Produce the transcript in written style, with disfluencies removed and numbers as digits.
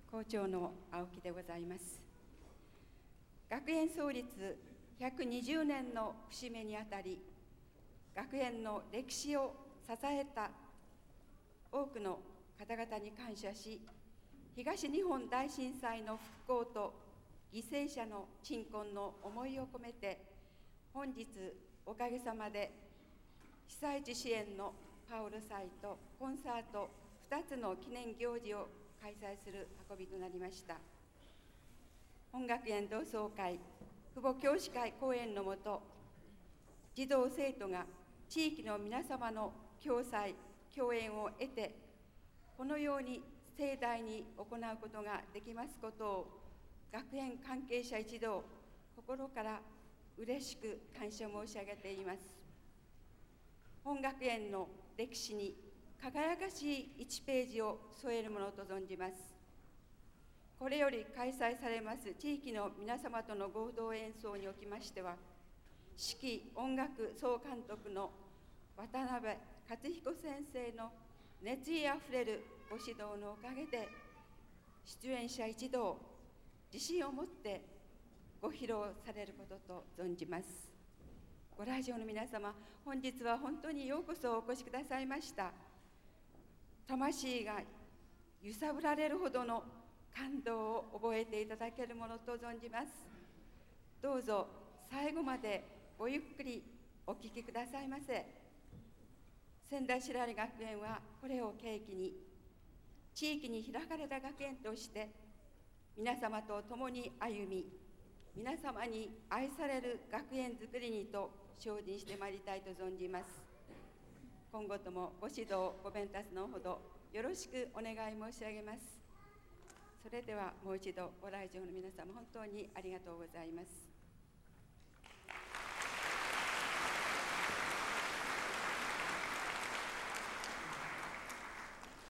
校長の青木でございます。学園創立120年の節目にあたり、学園の歴史を支えた多くの方々に感謝し、東日本大震災の復興と犠牲者の鎮魂の思いを込めて、本日おかげさまで被災地支援のパオル祭とコンサート2つの記念行事を開催する運びとなりました。本学園同窓会父母教師会講演のもと、児童生徒が地域の皆様の共催共演を得て、このように盛大に行うことができますことを、学園関係者一同心から嬉しく感謝申し上げています。本学園の歴史に輝かしい1ページを添えるものと存じます。これより開催されます地域の皆様との合同演奏におきましては、指揮音楽総監督の渡辺克彦先生の熱意あふれるご指導のおかげで、出演者一同自信を持ってご披露されることと存じます。ご来場の皆様、本日は本当にようこそお越しくださいました。魂が揺さぶられるほどの感動を覚えていただけるものと存じます。どうぞ最後までごゆっくりお聞きくださいませ。仙台白良学園はこれを契機に、地域に開かれた学園として皆様と共に歩み、皆様に愛される学園づくりにと精進してまいりたいと存じます。今後ともご指導ご鞭撻のほどよろしくお願い申し上げます。それではもう一度ご来場の皆様、本当にありがとうございます。